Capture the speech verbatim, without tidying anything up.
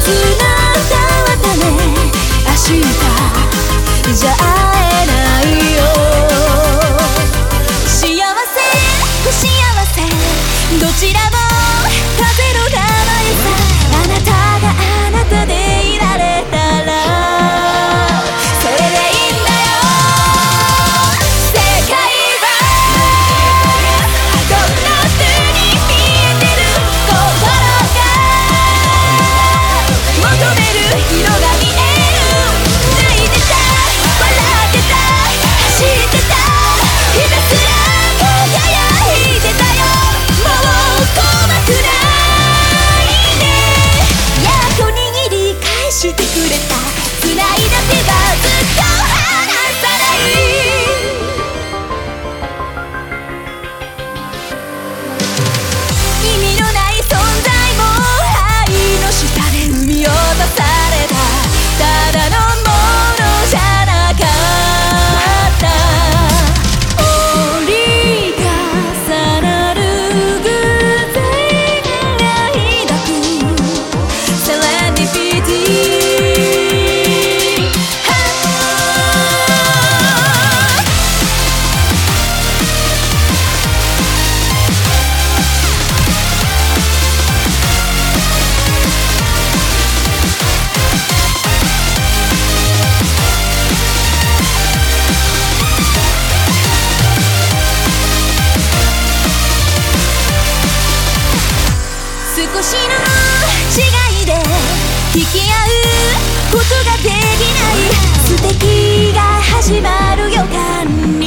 じゃ会えないよ。幸せ不幸せどちらも風の名前さ。あなたがあなたでいられたらそれでいいんだよ。世界はどんな風に見えてる心が求める色が見える。してくれた繋いだ手はずっと離さない意味のない存在も愛の下で生み落とされたただのものじゃなかった折り重なる偶然が抱くセレンディピティ。少しの違いで引き合うことができない素敵が始まる予感に